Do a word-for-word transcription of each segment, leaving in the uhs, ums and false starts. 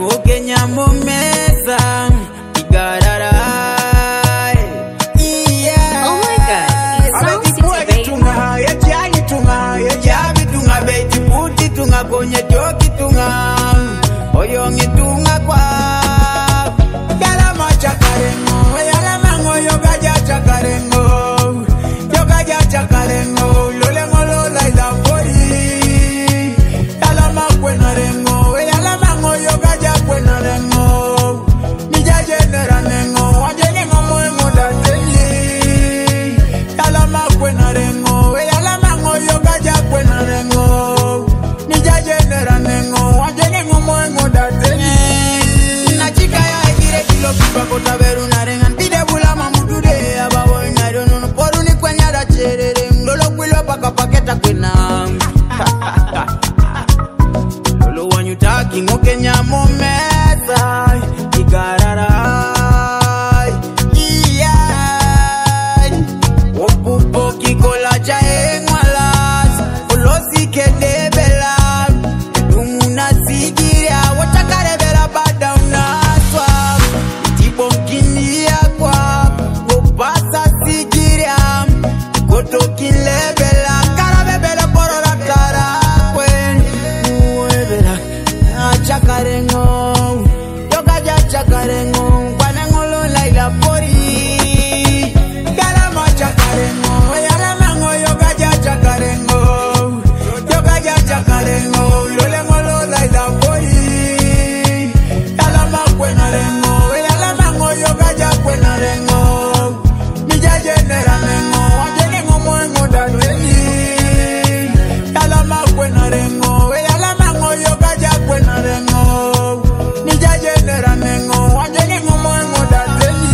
ngoke nyamo mesa igarara. Yeah. Oh my God, it sounds city, tunga ya jani tunga ya jabi tunga beti puti tunga konye joki tunga oyongi tunga kwa yala machakarengo yala mango yoga ja chakarengo yoga ja chakarengo lole ngolo la ila pori yala makwena rengo yala mango yoga ja kwena rengo ni ja genera nengo wajene ngomo ngoda teli yala makwena rengo yala mango yoga ja kwena rengo ni ja genera nengo wajene ngomo ngoda teli na chika ya gire kilo kipa kota beru na rengan pide bula mamudude ababo na dono poru ni kwenya da cherere ngolo kwilo paka paketa kwena lolo wanyutaki ngoke nyamo mesa igarara. Yeah. Opupo kikola cha engwalas olosi kedebela dumuna sigiria watakarevela bada unaswa itibonkinia kwa gopasa sigiria kotokilebela karabebela porora karakwen muevela achakarengo yoga ja chakarengo kwanengolo laila pori yala machakarengo yala mango yoga ja chakarengo yoga ja chakarengo lole ngolo laila pori yala makwena rengo yala mango yoga ja kwena rengo mi ja genera rengo wajene ngomo ngoda teli yala makwena rengo yala mango yoga ja kwena rengo mi ja genera rengo wajene ngomo ngoda teli.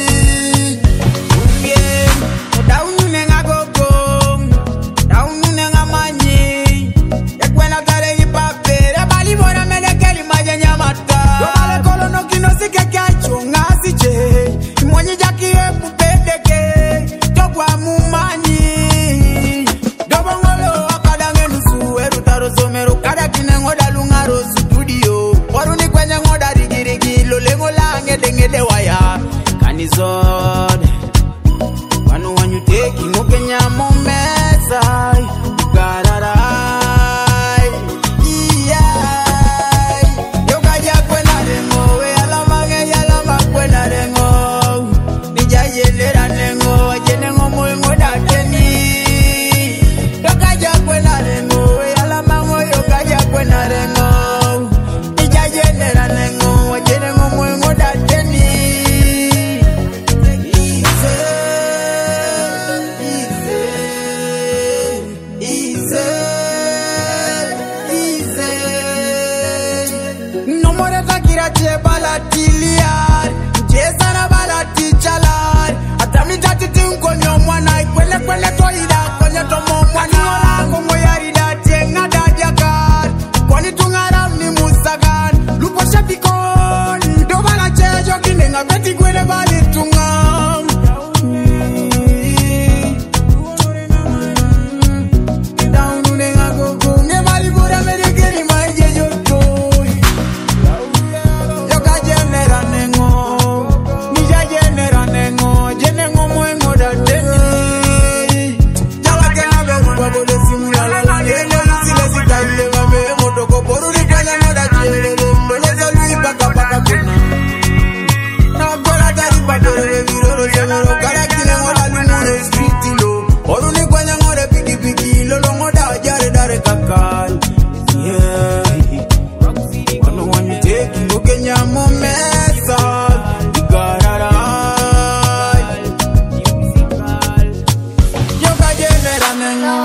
Yeah, down nenga gogo down nenga manyi ekwena tare ipape bali bona melekeli majenya mata yo male kolo no kino sike kacho ngasiche imwenyi jaki epupedeke tokwa mumanyi dobongolo akadange nusu erutaro somero kada kinengoda lungaro studio poruni kwenye ngoda rigirigi lolengo lange dengede waya kanizod wanu wanyu teki ngoke nyamo mesa garara. Yeah. Yoga ja kwena rengo yala mange yala makwena rengo nija yelera rengo wajene ngomo ngoda teni yoga ja kwena rengo yala mango yoga ja kwena rengo nija yelera rengo wajene ngomo ngoda teni. Easy, easy, easy. No more takira che balatiliar, jesa na balatichalar. Atami tati tinko nyomwana ikwele kwele toida konye tomo mwana wala kongo yarida tenga dajakar. Kwani tungaram ni musagan, lupo shapikon. Do bala chejo kinenga beti kwele bali tungam. Down unenga gogo nge bali bura medekeri maije joto. Yoga genera nengo nija genera nengo jene ngomo ngoda teni jala kena beru babole simula la la nene sile sikaile mame motoko poru ni kwanya ngoda chere mbele zalui paka paka kuna na gola dari badore viroro jenero kala kine ngoda lumune street lo poru ni kwanya ngoda piki piki lolo ngoda jare dare kakal. Yeah. Wano wanyu teki ngoke nyamo mesa igarara. Yoga genera nengo